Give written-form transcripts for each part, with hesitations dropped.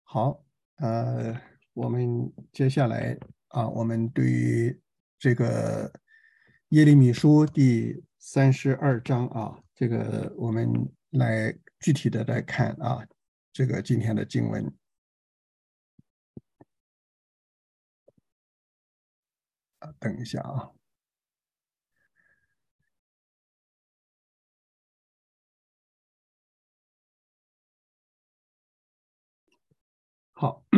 好，我们接下来我们对于这个耶利米书第32章这个我们来具体的来看这个今天的经文。等一下好，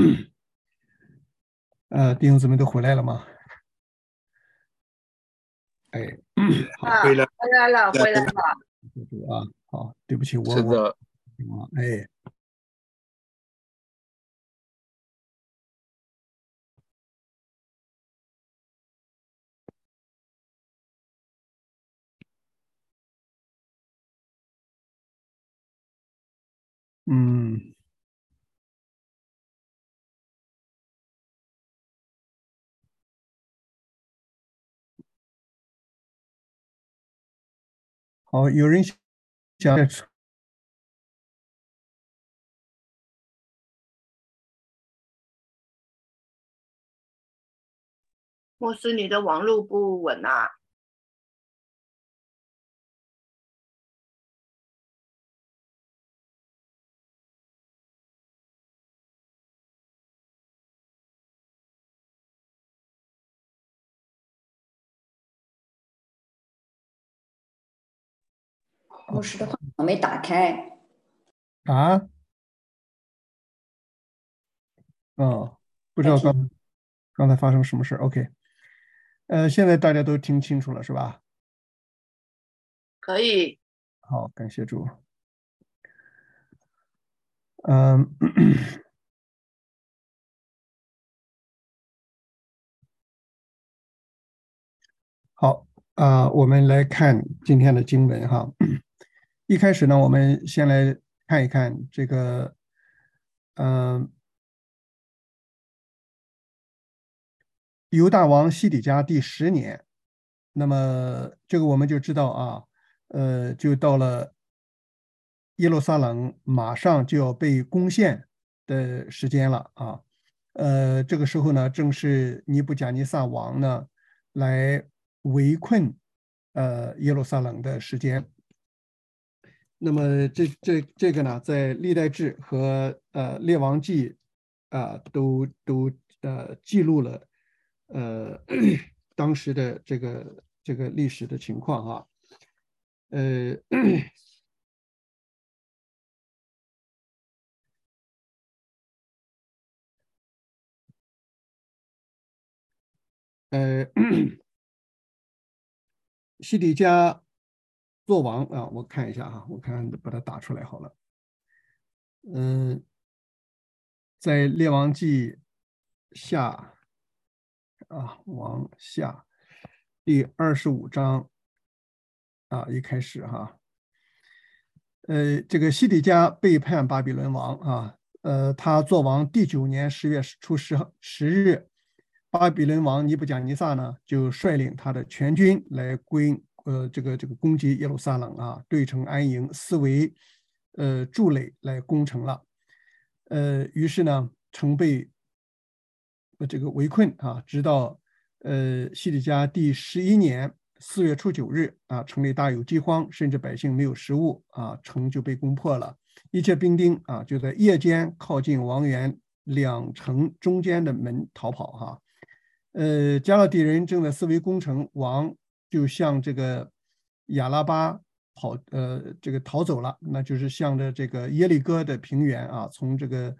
弟兄姊妹都回来了吗？哎，好， 回来回来了，回来了。 好，对不起，我是的， 哎，嗯，好，有人想牧师，你的网络不稳啊。 牧师的话筒没打开。 啊？不知道刚才发生什么事 OK，现在大家都听清楚了是吧？ 可以。 好，感谢主。嗯，好我们来看今天的经文哈。一开始呢，我们先来看一看这个，犹大王西底家第10年。那么这个我们就知道就到了耶路撒冷马上就要被攻陷的时间了这个时候呢，正是尼布甲尼撒王呢来围困耶路撒冷的时间。那么这个呢，在历代志和列王记都记录了当时的这个历史的情况呃呃，西底家做王我看一下我看把它打出来好了。在列王记下王下第25章一开始这个西底家背叛巴比伦王他做王第9年10月初10日，巴比伦王尼布甲尼撒呢就率领他的全军来这个攻击耶路撒冷对城安营，四围筑垒来攻城了。于是呢，城被这个围困直到西底家第11年4月初9日城里大有饥荒，甚至百姓没有食物城就被攻破了。一切兵丁就在夜间靠近王园2城中间的门逃跑加勒底人正在四围攻城，王就向这个亚拉巴这个逃走了，那就是向着这个耶利哥的平原从这个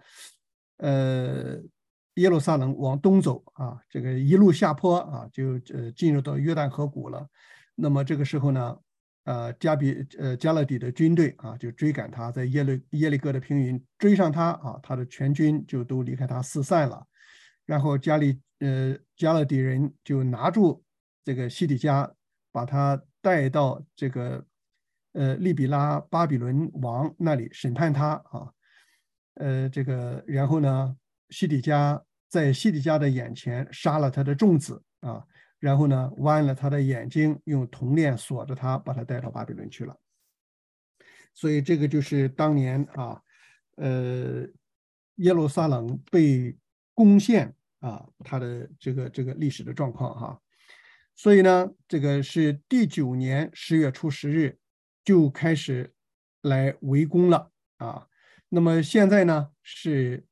耶路撒冷往东走这个一路下坡就进入到约旦河谷了。那么这个时候呢，加勒底的军队就追赶他，在耶利哥的平原追上他他的全军就都离开他四散了。然后加勒底人就拿住这个西底家，把他带到这个利比拉巴比伦王那里审判他这个然后呢，在西底家的眼前杀了他的众子然后呢剜了他的眼睛，用铜链锁着他，把他带到巴比伦去了。所以这个就是当年耶路撒冷被攻陷啊，它的这个历史的状况哈。所以呢，这个是第9年10月初10日就开始来围攻了啊。那么现在呢是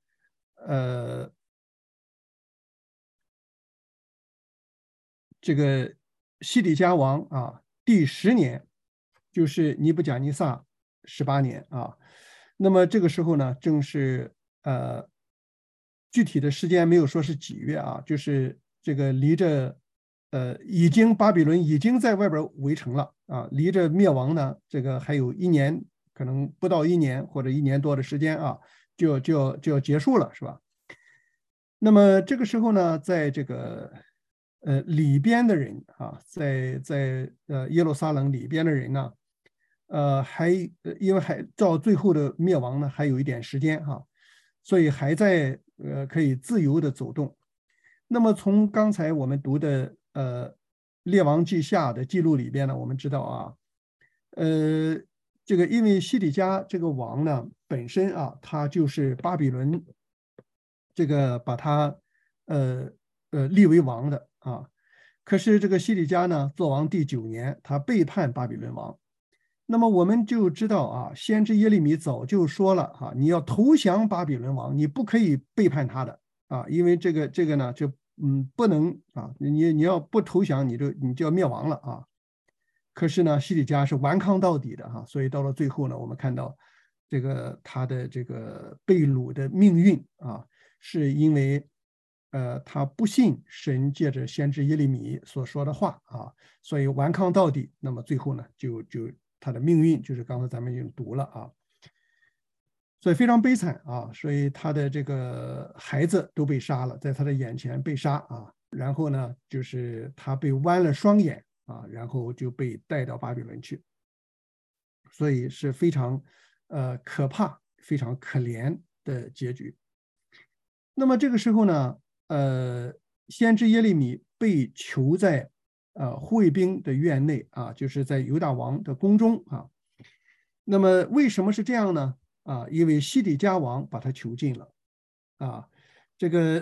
这个西底家王啊第10年，就是尼布甲尼撒18年啊。那么这个时候呢，正是具体的时间没有说是几月啊，就是这个离着已经巴比伦已经在外边围城了啊，离着灭亡呢这个还有1年，可能不到1年或者1年多的时间啊，就要结束了，是吧？那么这个时候呢，在这个里边的人啊，在耶路撒冷里边的人呢，因为还到最后的灭亡呢，还有一点时间哈，所以还在可以自由的走动。那么从刚才我们读的列王记下的记录里边呢，我们知道啊，这个因为西底家这个王呢本身啊，他就是巴比伦这个把他立为王的啊。可是这个西底家呢做王第9年，他背叛巴比伦王。那么我们就知道啊，先知耶利米早就说了啊，你要投降巴比伦王，你不可以背叛他的啊，因为这个呢就不能啊，你要不投降，你就要灭亡了啊。可是呢，西底家是顽抗到底的哈，所以到了最后呢，我们看到这个他的这个被掳的命运啊，是因为他不信神借着先知耶利米所说的话啊，所以顽抗到底。那么最后呢，就他的命运就是刚才咱们已经读了啊，所以非常悲惨啊，所以他的这个孩子都被杀了，在他的眼前被杀啊，然后呢，就是他被剜了双眼啊，然后就被带到巴比伦去，所以是非常可怕、非常可怜的结局。那么这个时候呢，先知耶利米被囚在护卫兵的院内啊，就是在犹大王的宫中啊。那么为什么是这样呢？啊，因为西底家王把他囚禁了啊。这个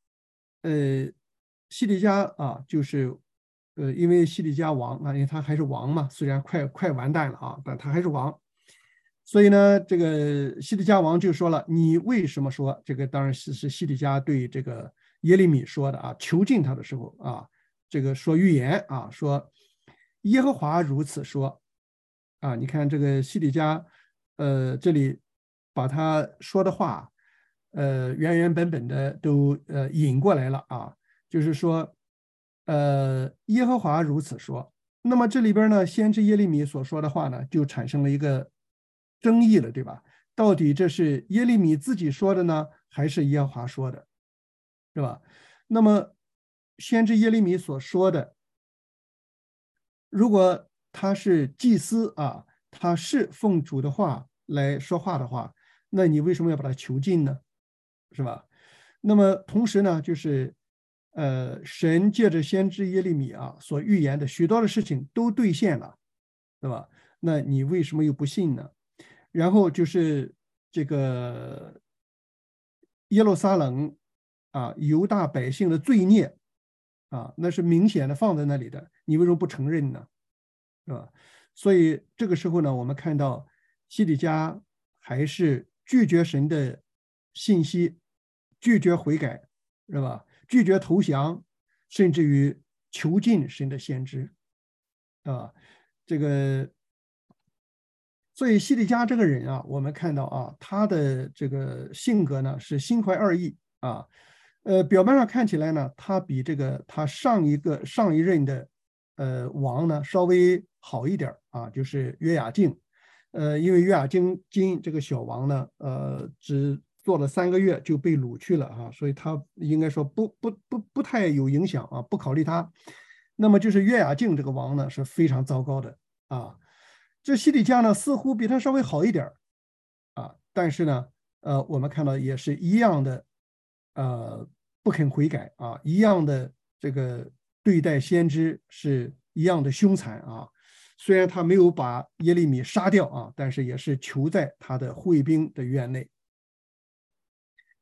西底家啊，就是因为西底家王啊，因为他还是王嘛，虽然快完蛋了啊，但他还是王。所以呢，这个西底家王就说了：“你为什么说这个？当然是西底家对这个耶利米说的啊，囚禁他的时候啊，这个说预言啊，说耶和华如此说啊。你看这个西底家，这里把他说的话，原本的都引过来了啊，就是说，耶和华如此说。那么这里边呢，先知耶利米所说的话呢，就产生了一个争议了，对吧？到底这是耶利米自己说的呢，还是耶和华说的，是吧？那么先知耶利米所说的，如果他是祭司啊，他是奉主的话来说话的话，那你为什么要把他囚禁呢？是吧？那么同时呢，就是神借着先知耶利米啊所预言的许多的事情都兑现了，对吧？那你为什么又不信呢？然后就是这个耶路撒冷啊，犹大百姓的罪孽啊，那是明显的放在那里的，你为什么不承认呢？是吧？所以这个时候呢，我们看到西底家还是拒绝神的信息，拒绝悔改，是吧？拒绝投降，甚至于囚禁神的先知啊，这个。所以西底家这个人啊，我们看到啊，他的这个性格呢是心怀二意啊，表面上看起来呢，他比这个他上一任的王呢稍微好一点啊，就是约雅敬，因为约雅敬这个小王呢，只做了3个月就被掳去了啊，所以他应该说不太有影响啊，不考虑他。那么就是约雅敬这个王呢是非常糟糕的啊。这西底家呢，似乎比他稍微好一点啊，但是呢，我们看到也是一样的，不肯悔改啊，一样的这个对待先知是一样的凶残啊。虽然他没有把耶利米杀掉啊，但是也是囚在他的护卫兵的院内。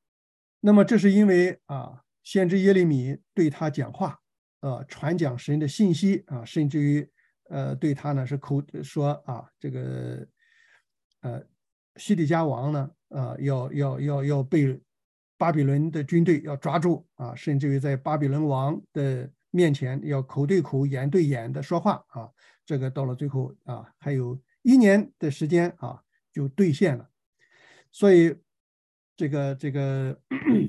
那么这是因为先知耶利米对他讲话，传讲神的信息甚至于对他呢是说这个西底家王呢要被巴比伦的军队要抓住甚至于在巴比伦王的面前要口对口眼对眼的说话这个到了最后还有1年的时间就兑现了。所以这个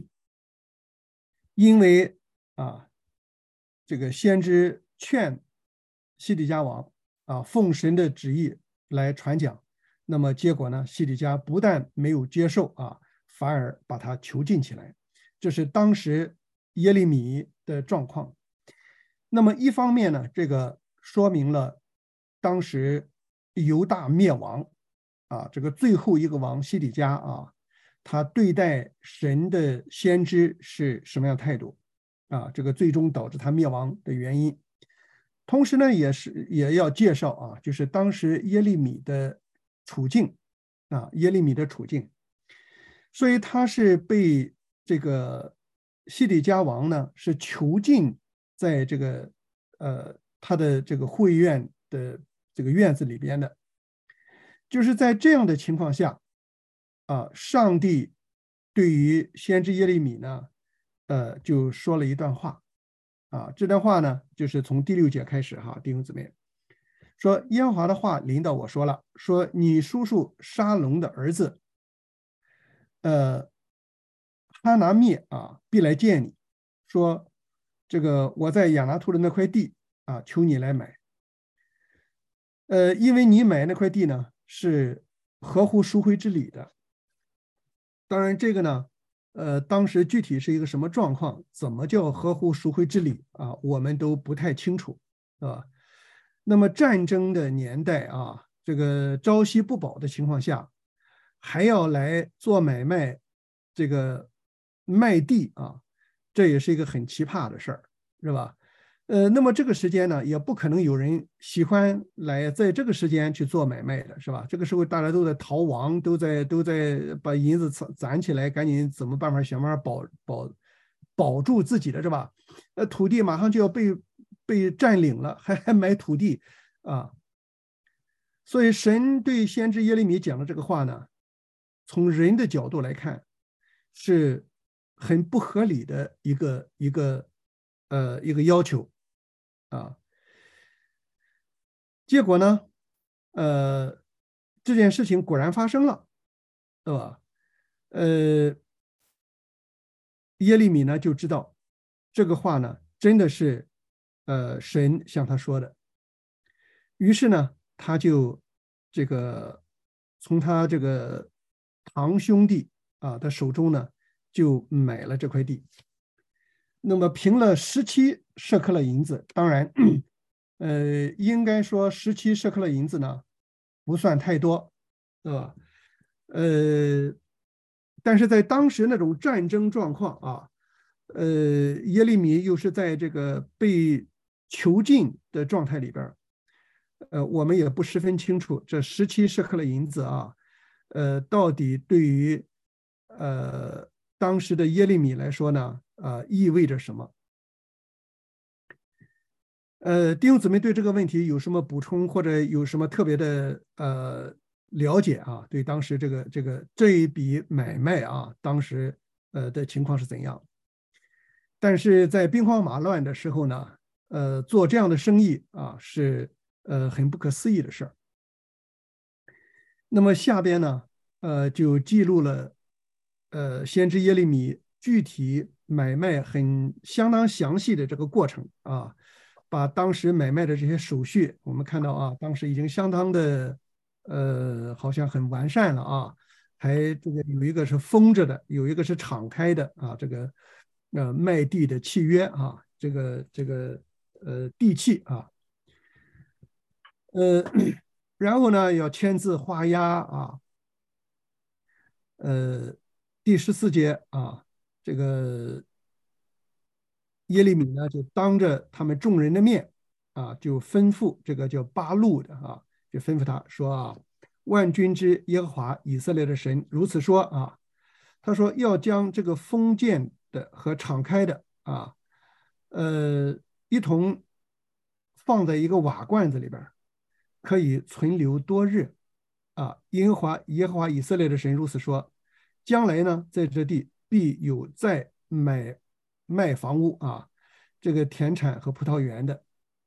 因为这个先知劝西底家王奉神的旨意来传讲，那么结果呢，西底家不但没有接受反而把他囚禁起来。这是当时耶利米的状况。那么一方面呢，这个说明了当时犹大灭亡这个最后一个王西底家他对待神的先知是什么样态度这个最终导致他灭亡的原因。同时呢，也要介绍就是当时耶利米的处境耶利米的处境。所以他是被这个西底家王呢是囚禁在这个他的这个会院的这个院子里边的。就是在这样的情况下上帝对于先知耶利米呢就说了一段话这段话呢就是从第6节开始弟兄姊妹，说耶和华的话临到我说了，说你叔叔沙龙的儿子哈拿灭必来见你，说这个我在亚拿图的那块地求你来买，因为你买那块地呢是合乎赎回之礼的。当然这个呢当时具体是一个什么状况，怎么叫合乎赎回之礼我们都不太清楚那么战争的年代这个朝夕不保的情况下，还要来做买卖，这个卖地这也是一个很奇葩的事儿，是吧？那么这个时间呢，也不可能有人喜欢来在这个时间去做买卖的，是吧？这个时候大家都在逃亡，都在把银子攒起来，赶紧想办法保住自己的，是吧？土地马上就要被占领了，还买土地所以神对先知耶利米讲的这个话呢，从人的角度来看是很不合理的一个要求结果呢这件事情果然发生了，对吧？耶利米呢就知道这个话呢真的是神向他说的，于是呢他就这个从他这个堂兄弟的手中呢就买了这块地。那么凭了17舍克勒银子，当然应该说17舍克勒银子呢不算太多，对吧？但是在当时那种战争状况耶利米又是在这个被囚禁的状态里边，我们也不十分清楚这17舍克勒银子到底对于当时的耶利米来说呢意味着什么？弟兄姊妹对这个问题有什么补充，或者有什么特别的了解对当时这一笔买卖当时的情况是怎样？但是在兵荒马乱的时候呢做这样的生意是很不可思议的事儿。那么下边呢就记录了先知耶利米具体买卖相当详细的这个过程把当时买卖的这些手续，我们看到当时已经相当的好像很完善了还这个有一个是封着的，有一个是敞开的这个卖地的契约这个地契然后呢要签字画押第14节这个耶利米呢就当着他们众人的面就吩咐这个叫巴录的就吩咐他说万军之耶和华以色列的神如此说他说要将这个封建的和敞开的一同放在一个瓦罐子里边，可以存留多日耶和华以色列的神如此说：将来呢，在这地必有再卖房屋这个田产和葡萄园的。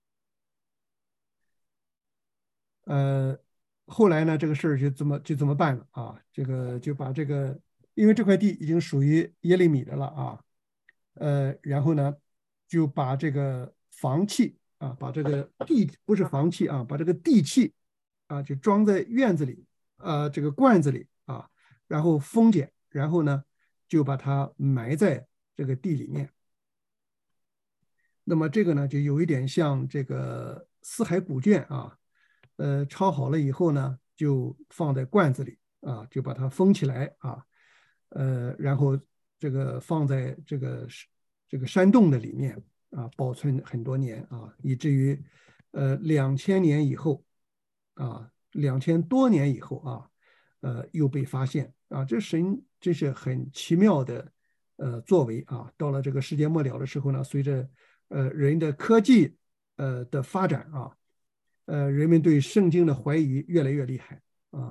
后来呢，这个事儿就这么办了这个就把这个，因为这块地已经属于耶利米的了然后呢，就把这个房契把这个地不是房契把这个地契就装在院子里这个罐子里然后封检，然后呢就把它埋在这个地里面。那么这个呢，就有一点像这个四海古卷抄好了以后呢，就放在罐子里就把它封起来然后这个放在这个山洞的里面保存很多年以至于2000年以后2000多年以后又被发现这神这是很奇妙的作为到了这个世界末了的时候呢，随着人的科技的发展人们对圣经的怀疑越来越厉害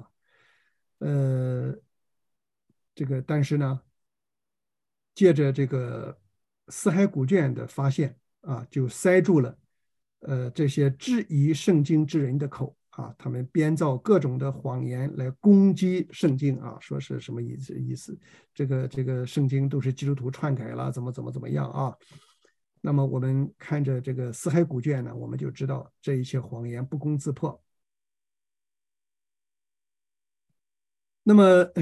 这个但是呢，借着这个四海古卷的发现就塞住了这些质疑圣经之人的口他们编造各种的谎言来攻击圣经说是什么意思？这个圣经都是基督徒篡改了，怎么样那么我们看着这个四海古卷呢，我们就知道这一切谎言不攻自破。那么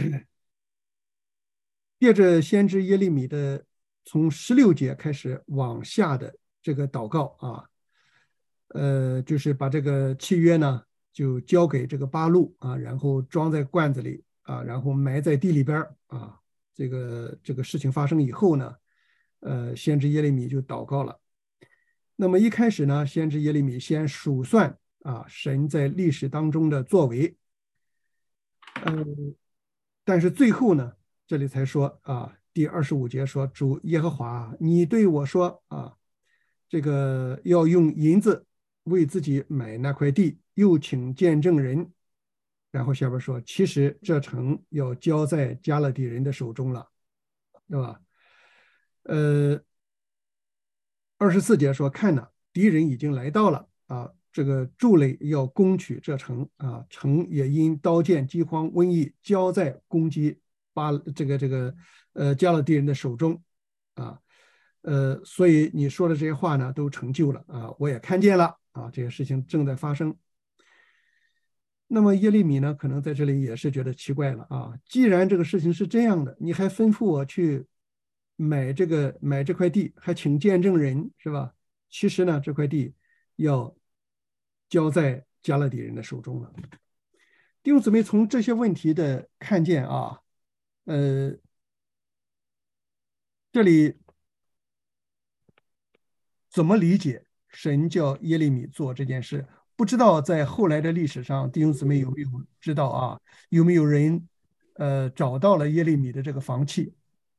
借着先知耶利米的从16节开始往下的这个祷告就是把这个契约呢就交给这个巴录然后装在罐子里然后埋在地里边这个事情发生以后呢先知耶利米就祷告了。那么一开始呢，先知耶利米先数算神在历史当中的作为但是最后呢，这里才说第25节说，主耶和华你对我说这个要用银子为自己买那块地，又请见证人，然后下边说其实这城要交在加勒底人的手中了，对吧24节说看哪，敌人已经来到了这个筑垒要攻取这城城也因刀剑饥荒瘟疫交在攻击加勒底人的手中所以你说的这些话呢都成就了我也看见了这些事情正在发生。那么耶利米呢可能在这里也是觉得奇怪了既然这个事情是这样的，你还吩咐我去买这块地，还请见证人是吧？其实呢这块地要交在加勒底人的手中了。弟兄姊妹，从这些问题的看见这里怎么理解神叫耶利米做这件事？不知道在后来的历史上，弟兄姊妹有没有知道有没有人找到了耶利米的这个房契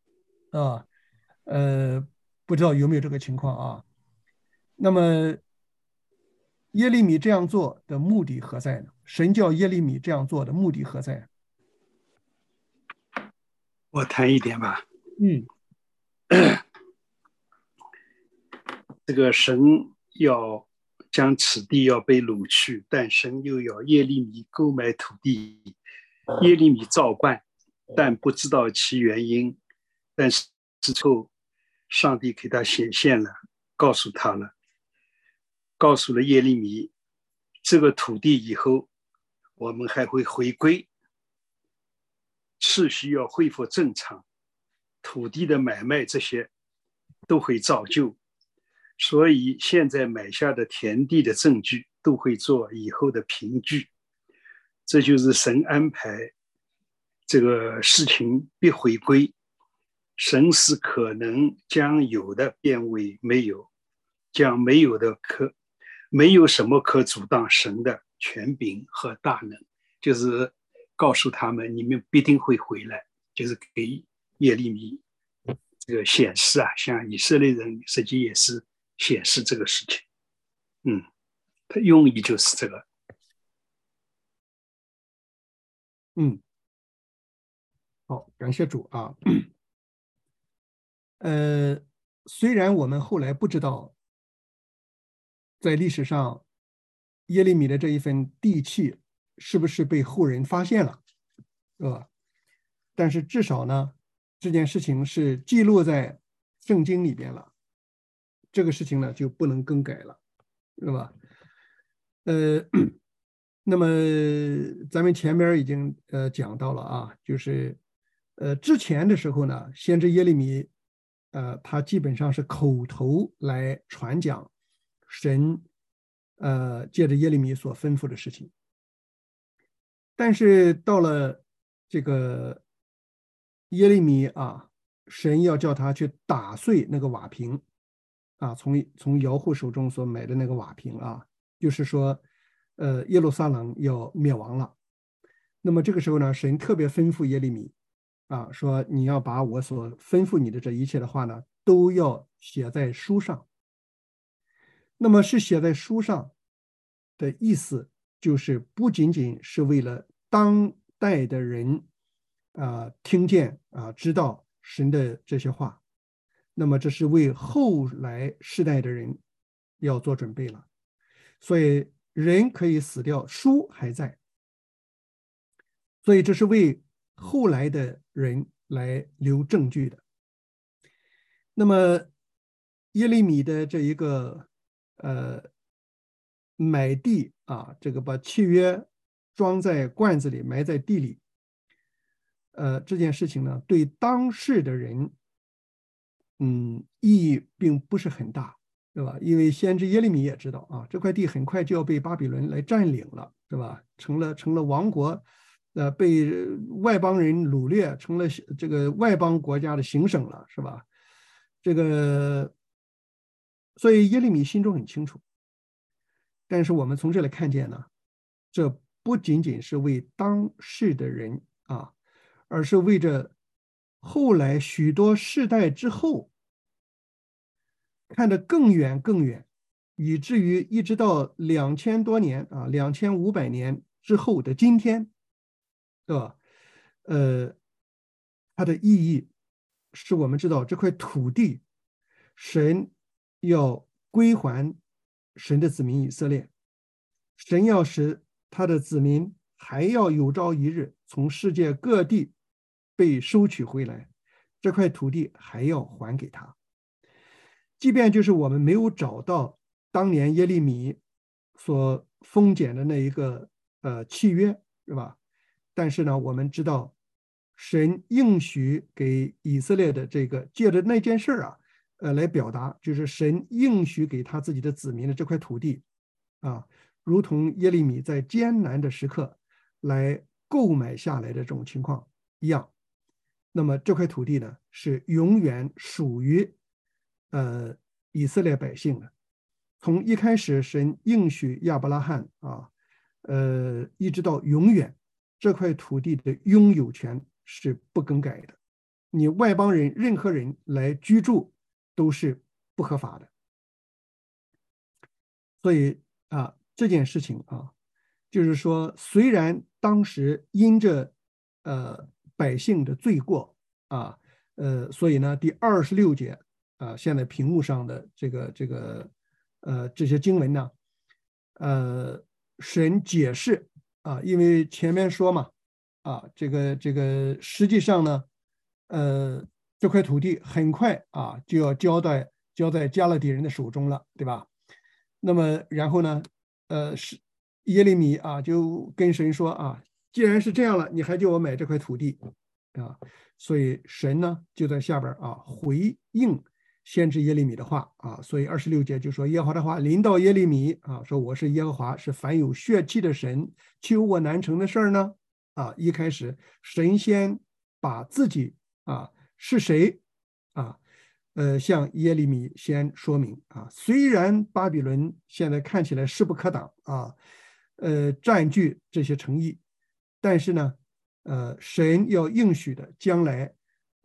不知道有没有这个情况那么耶利米这样做的目的何在呢？神叫耶利米这样做的目的何在？ 我谈一点吧。这个神要将此地要被掳去，但神又要耶利米购买土地。耶利米照办，但不知道其原因。但是之后，上帝给他显现了，告诉了耶利米，这个土地以后我们还会回归，秩序要恢复正常，土地的买卖这些都会照旧。所以现在买下的田地的证据都会做以后的凭据，这就是神安排这个事情必回归。神是可能将有的变为没有，将没有的没有什么可阻挡神的权柄和大能，就是告诉他们你们必定会回来，就是给耶利米这个显示啊，向以色列人实际也是显示这个事情。他用意就是这个。 好，感谢主啊。虽然我们后来不知道，在历史上耶利米的这一份地契是不是被后人发现了，是吧？但是至少呢，这件事情是记录在圣经里边了，这个事情呢就不能更改了，是吧？那么咱们前面已经讲到了啊，就是之前的时候呢，先知耶利米他基本上是口头来传讲神借着耶利米所吩咐的事情，但是到了这个耶利米啊，神要叫他去打碎那个瓦瓶啊，从姚户手中所买的那个瓦瓶啊，就是说耶路撒冷要灭亡了。那么这个时候呢，神特别吩咐耶利米啊，说你要把我所吩咐你的这一切的话呢，都要写在书上。那么是写在书上的意思，就是不仅仅是为了当代的人听见知道神的这些话，那么这是为后来世代的人要做准备了。所以人可以死掉，书还在，所以这是为后来的人来留证据的。那么耶利米的这一个买地啊，这个把契约装在罐子里埋在地里，这件事情呢，对当时的人意义并不是很大，对吧？因为先知耶利米也知道啊，这块地很快就要被巴比伦来占领了，是吧？成了亡国，被外邦人掳掠，成了这个外邦国家的行省了，是吧？这个，所以耶利米心中很清楚。但是我们从这里看见呢，这不仅仅是为当世的人啊，而是为着后来许多世代之后，看得更远更远，以至于一直到2000多年啊，2500年之后的今天，对吧？它的意义是我们知道这块土地，神要归还神的子民以色列，神要使他的子民还要有朝一日从世界各地被收取回来，这块土地还要还给他。即便就是我们没有找到当年耶利米所封检的那一个契约，是吧？但是呢，我们知道神应许给以色列的这个借着那件事啊，来表达，就是神应许给他自己的子民的这块土地啊，如同耶利米在艰难的时刻来购买下来的这种情况一样。那么这块土地呢，是永远属于以色列百姓的。从一开始神应许亚伯拉罕啊，一直到永远，这块土地的拥有权是不更改的。你外邦人任何人来居住都是不合法的。所以这件事情啊，就是说，虽然当时因着百姓的罪过啊，所以呢，第26节现在屏幕上的这些经文呢，神解释因为前面说嘛，这个实际上呢，这块土地很快就要交在加勒底人的手中了，对吧？那么然后呢，是耶利米就跟神说既然是这样了，你还叫我买这块土地所以神呢就在下边回应先知耶利米的话所以26节就说耶和华的话临到耶利米说我是耶和华，是凡有血气的神，岂有我难成的事儿呢？一开始神先把自己是谁向耶利米先说明虽然巴比伦现在看起来势不可挡占据这些城邑，但是呢神要应许的将来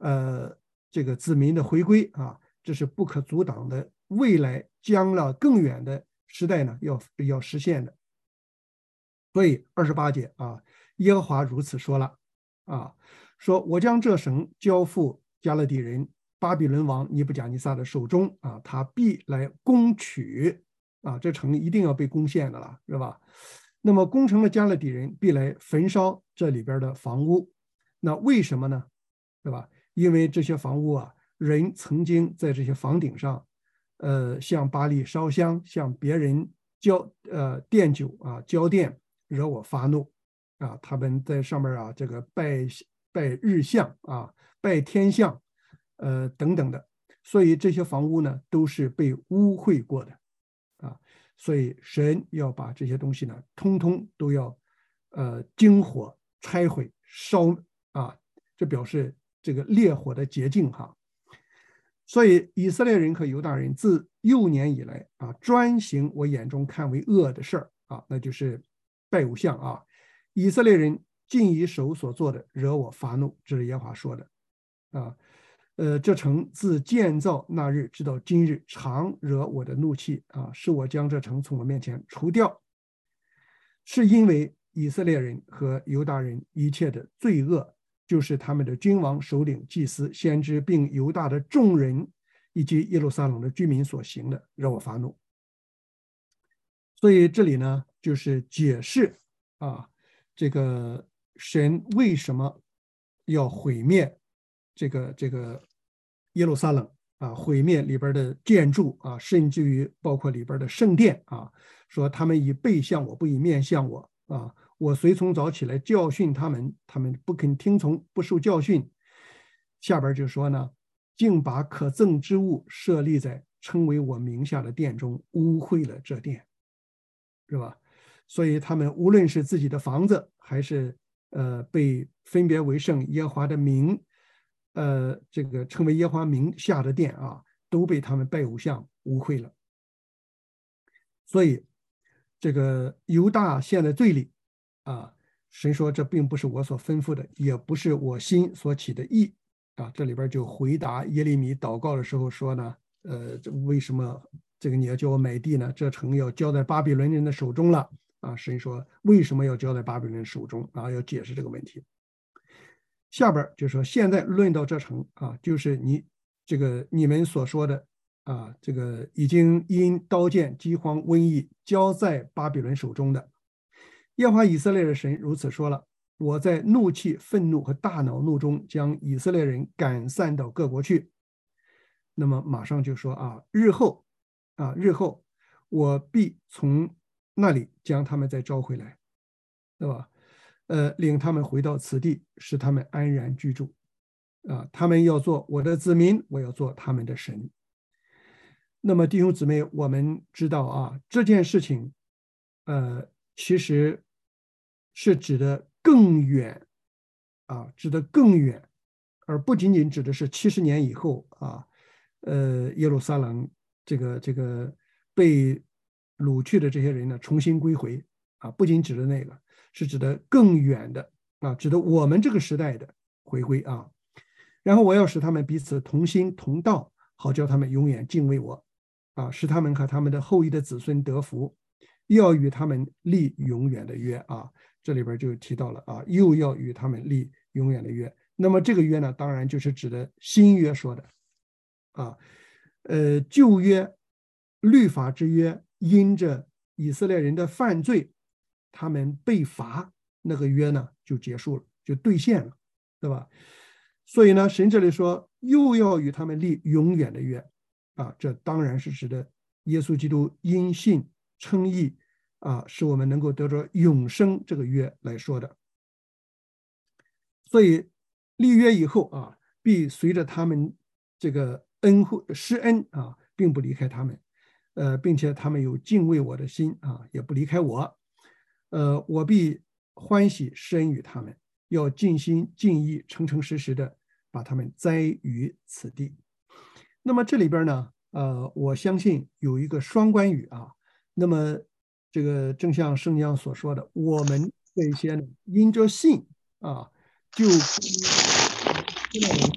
这个子民的回归啊，这是不可阻挡的，未来将了更远的时代呢要实现的。所以28节啊，耶和华如此说了啊，说我将这城交付加勒底人巴比伦王尼布甲尼撒的手中啊，他必来攻取啊，这城一定要被攻陷的了，是吧？那么攻城的加勒底人必来焚烧这里边的房屋，那为什么呢？对吧？因为这些房屋啊，人曾经在这些房顶上，向巴力烧香，向别人奠酒啊，浇奠，惹我发怒啊！他们在上面啊，这个拜日像啊，拜天象，等等的，所以这些房屋呢，都是被污秽过的啊。所以神要把这些东西呢，通通都要经火拆毁烧啊，这表示这个烈火的洁净哈。所以以色列人和犹大人自幼年以来啊，专行我眼中看为恶的事儿啊，那就是拜偶像啊。以色列人尽以手所做的惹我发怒，这是耶和华说的啊。这城自建造那日直到今日，常惹我的怒气啊，是我将这城从我面前除掉，是因为以色列人和犹大人一切的罪恶，就是他们的君王、首领、祭司、先知，并犹大的众人以及耶路撒冷的居民所行的，惹我发怒。所以这里呢，就是解释啊，这个神为什么要毁灭这个耶路撒冷啊，毁灭里边的建筑啊，甚至于包括里边的圣殿啊，说他们以背向我，不以面向我啊，我随从早起来教训他们，他们不肯听从，不受教训。下边就说呢，竟把可憎之物设立在称为我名下的殿中，污秽了这殿，是吧？所以他们无论是自己的房子，还是被分别为圣耶和华的名，这个称为耶和华名下的殿啊，都被他们拜偶像污秽了。所以这个犹大陷在罪里啊，神说这并不是我所吩咐的，也不是我心所起的意啊。这里边就回答耶利米祷告的时候说呢，为什么这个你要叫我买地呢？这城要交在巴比伦人的手中了啊。神说为什么要交在巴比伦人手中啊？要解释这个问题。下边就说现在论到这城啊，就是你们所说的啊，这个已经因刀剑、饥荒、瘟疫交在巴比伦手中的。耶和华以色列的神如此说了：我在怒气、愤怒和大恼怒中将以色列人赶散到各国去。那么马上就说啊，日后我必从那里将他们再招回来，对吧？领他们回到此地，使他们安然居住啊。他们要做我的子民，我要做他们的神。那么弟兄姊妹，我们知道啊，这件事情其实是指的更远啊，指的更远，而不仅仅指的是70年以后啊，耶路撒冷这个被掳去的这些人呢重新归回啊，不仅指的那个，是指的更远的啊，指的我们这个时代的回归啊。然后我要使他们彼此同心同道，好叫他们永远敬畏我啊，使他们和他们的后裔的子孙得福，要与他们立永远的约啊。这里边就提到了啊，又要与他们立永远的约。那么这个约呢，当然就是指的新约说的啊。旧约律法之约，因着以色列人的犯罪，他们被罚，那个约呢就结束了，就兑现了，对吧？所以呢，神这里说又要与他们立永远的约啊，这当然是指的耶稣基督因信称义啊，使我们能够得着永生这个约来说的。所以立约以后啊，必随着他们这个恩惠施恩啊，并不离开他们，并且他们有敬畏我的心啊，也不离开我。我必欢喜施恩于他们，要尽心尽意诚诚实实的把他们栽于此地。那么这里边呢，我相信有一个双关语啊。那么这个正像圣经上所说的，我们这一些呢，因着信啊，就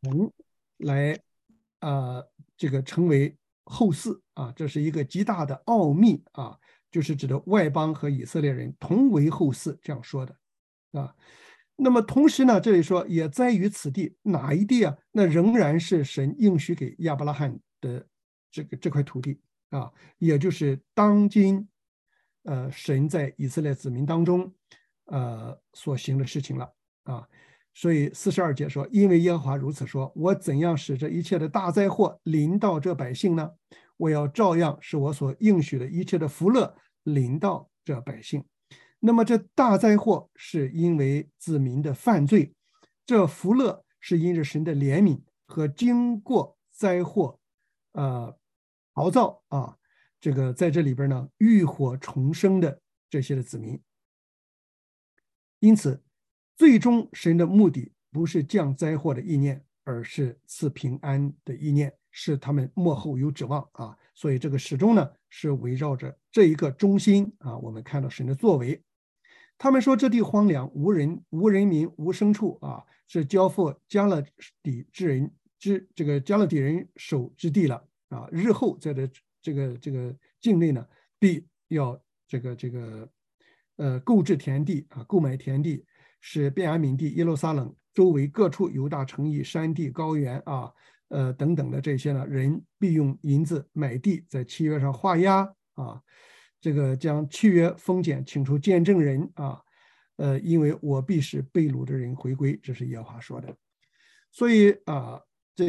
神来这个成为后嗣啊，这是一个极大的奥秘啊，就是指的外邦和以色列人同为后嗣这样说的啊。那么同时呢，这里说也在于此地，哪一地啊？那仍然是神应许给亚伯拉罕的这块土地啊，也就是当今神在以色列子民当中所行的事情了啊。所以42节说，因为耶和华如此说，我怎样使这一切的大灾祸临到这百姓呢？我要照样使我所应许的一切的福乐临到这百姓。那么这大灾祸是因为子民的犯罪，这福乐是因着神的怜悯和经过灾祸熬造啊，这个在这里边呢浴火重生的这些的子民。因此最终神的目的不是降灾祸的意念，而是赐平安的意念，使他们末后有指望啊。所以这个始终呢是围绕着这一个中心啊，我们看到神的作为。他们说这地荒凉，无人民，无牲畜啊，是交付加勒底人手之地了啊。日后在这个境内呢，必要购置田地啊，购买田地，使便雅悯地、耶路撒冷周围各处犹大城邑、山地、高原啊，等等的这些呢，人必用银子买地，在契约上画押啊。这个将契约封检，请出见证人啊，因为我必使被掳的人回归，这是耶和华说的。所以啊，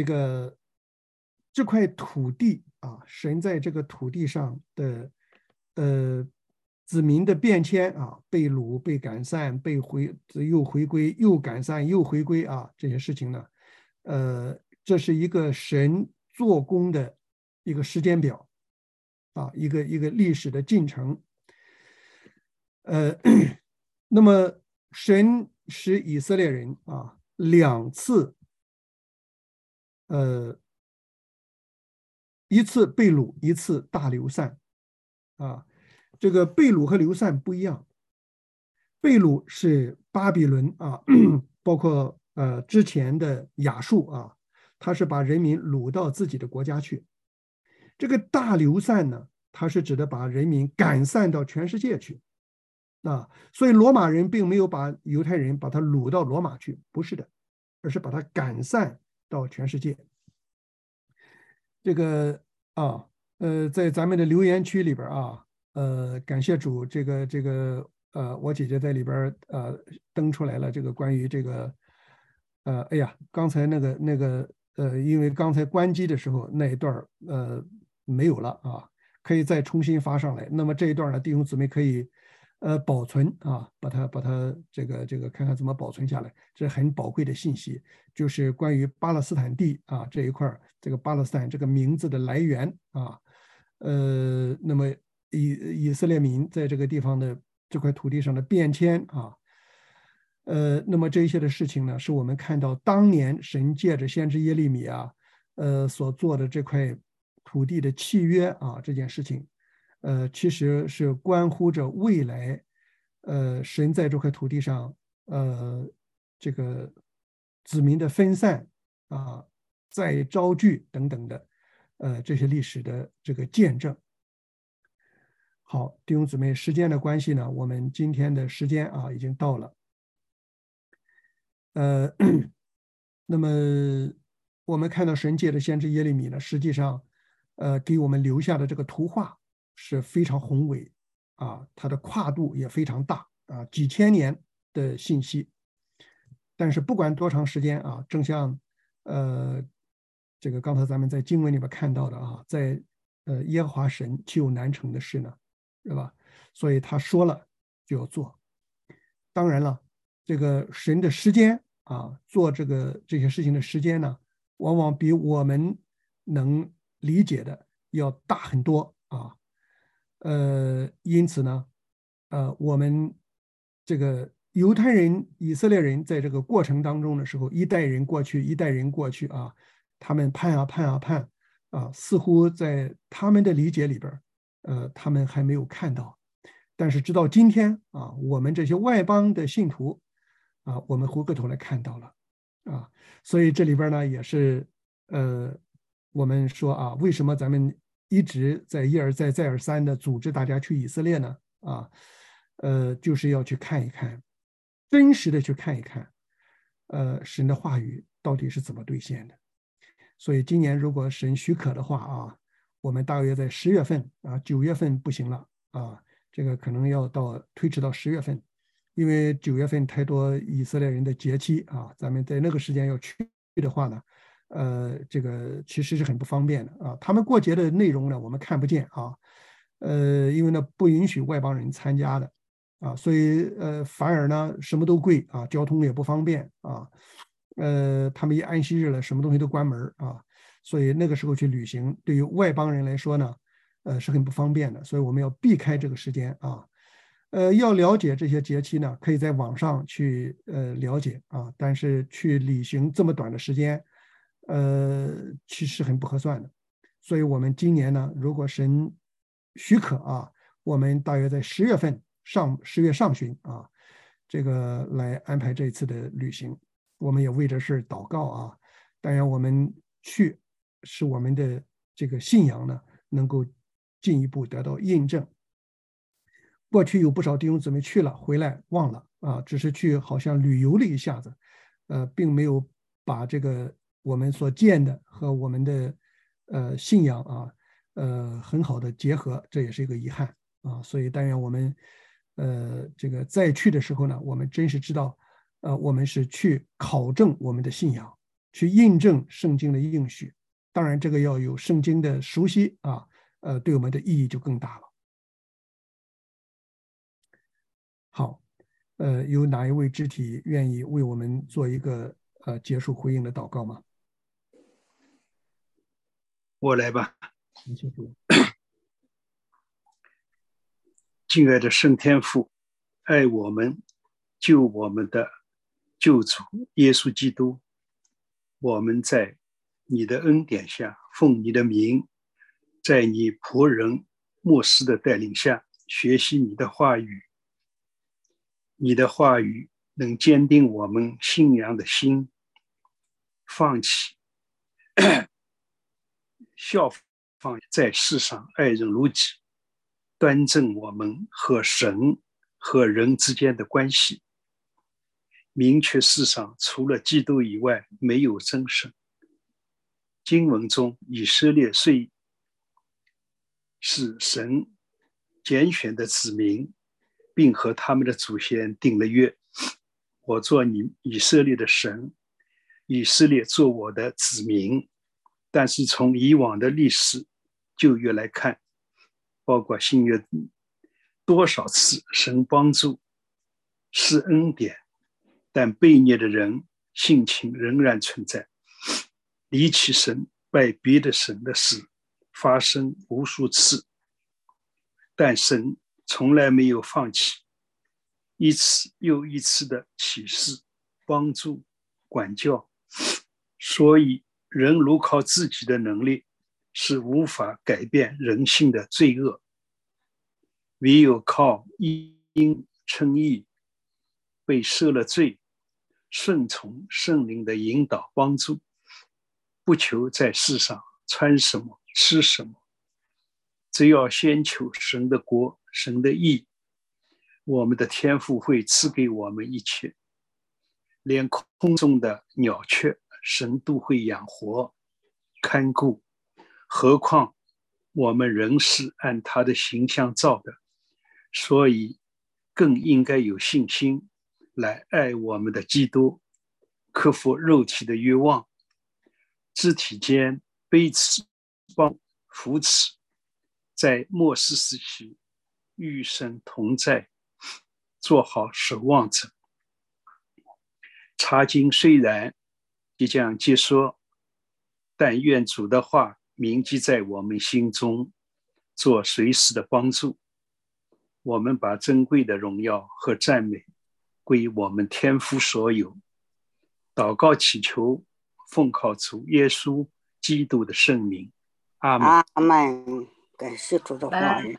这块土地啊，神在这个土地上的子民的变迁啊，被掳、被赶散、又回归、又赶散、又回归啊，这些事情呢，这是一个神做工的一个时间表。啊，一个历史的进程，那么神使以色列人啊2次，一次被掳，一次大流散，啊，这个被掳和流散不一样，被掳是巴比伦啊，包括之前的亚述啊，他是把人民掳到自己的国家去。这个大流散呢，它是指的把人民赶散到全世界去啊，所以罗马人并没有把犹太人把他掳到罗马去，不是的，而是把他赶散到全世界。这个啊，在咱们的留言区里边啊，感谢主，我姐姐在里边登出来了这个关于这个哎呀，刚才那个因为刚才关机的时候那一段没有了啊，可以再重新发上来。那么这一段呢，弟兄姊妹可以保存啊，把它这个看看怎么保存下来，这是很宝贵的信息，就是关于巴勒斯坦地啊这一块，这个巴勒斯坦这个名字的来源啊，那么以色列民在这个地方的这块土地上的变迁啊。那么这一些的事情呢，是我们看到当年神借着先知耶利米啊，所做的这块土地的契约啊，这件事情，其实是关乎着未来，神在这块土地上，这个子民的分散啊，再招聚等等的，这些历史的这个见证。好，弟兄姊妹，时间的关系呢，我们今天的时间啊已经到了。那么我们看到神借的先知耶利米呢，实际上，给我们留下的这个图画是非常宏伟啊，它的跨度也非常大啊，几千年的信息。但是不管多长时间啊，正像这个刚才咱们在经文里面看到的啊，在耶和华神岂有难成的事呢，是吧？所以他说了就要做。当然了，这个神的时间啊，做这些事情的时间呢，往往比我们能理解的要大很多啊。因此呢，我们这个犹太人、以色列人在这个过程当中的时候，一代人过去，一代人过去啊，他们盼啊，似乎在他们的理解里边，他们还没有看到。但是直到今天啊，我们这些外邦的信徒啊，我们回过头来看到了啊。所以这里边呢也是我们说啊，为什么咱们一直在一而再再而三的组织大家去以色列呢？啊，就是要去看一看，真实的去看一看，神的话语到底是怎么兑现的。所以今年如果神许可的话啊，我们大约在10月份啊，9月份不行了啊，这个可能要推迟到10月份，因为9月份太多以色列人的节期啊，咱们在那个时间要去的话呢，这个其实是很不方便的啊。他们过节的内容呢，我们看不见啊，因为呢不允许外邦人参加的啊，所以反而呢什么都贵啊，交通也不方便啊。他们一安息日了，什么东西都关门啊，所以那个时候去旅行，对于外邦人来说呢，是很不方便的，所以我们要避开这个时间啊。要了解这些节气呢，可以在网上去了解啊，但是去旅行这么短的时间，其实很不合算的。所以我们今年呢，如果神许可啊，我们大约在10月上旬啊，这个来安排这一次的旅行。我们也为这事祷告啊，当然我们去使我们的这个信仰呢能够进一步得到印证。过去有不少弟兄姊妹去了回来忘了啊，只是去好像旅游了一下子，并没有把这个我们所见的和我们的信仰啊很好的结合，这也是一个遗憾啊。所以当然我们这个再去的时候呢，我们真是知道。我们是去考证我们的信仰，去印证圣经的应许。当然，这个要有圣经的熟悉啊，对我们的意义就更大了。好，有哪一位肢体愿意为我们做一个结束回应的祷告吗？ 我来吧。敬爱的圣天父，爱我们、救我们的救主耶稣基督，我们在你的恩典下，奉你的名，在你仆人牧师的带领下学习你的话语。你的话语能坚定我们信仰的心，放弃效仿在世上爱人如己，端正我们和神和人之间的关系，明确世上除了基督以外没有真神。经文中以色列虽是神拣选的子民，并和他们的祖先定了约，我做你以色列的神，以色列做我的子民。但是从以往的历史旧约来看，包括新约，多少次神帮助是恩典，但悖逆的人性情仍然存在，离弃神拜别的神的事发生无数次，但神从来没有放弃，一次又一次的启示、帮助、管教。所以人如靠自己的能力是无法改变人性的罪恶，唯有靠因称义，被赦了罪，顺从圣灵的引导帮助，不求在世上穿什么吃什么，只要先求神的国、神的义，我们的天父会赐给我们一切，连空中的鸟雀神都会养活看顾，何况我们人是按他的形象造的，所以更应该有信心来爱我们的基督，克服肉体的欲望，肢体间彼此扶持，在末世时期与神同在，做好守望者。查经虽然即将结束，但愿主的话铭记在我们心中，做随时的帮助。我们把珍贵的荣耀和赞美归我们天父所有。祷告祈求，奉靠主耶稣基督的圣名，阿们。 阿们。感谢主的话语。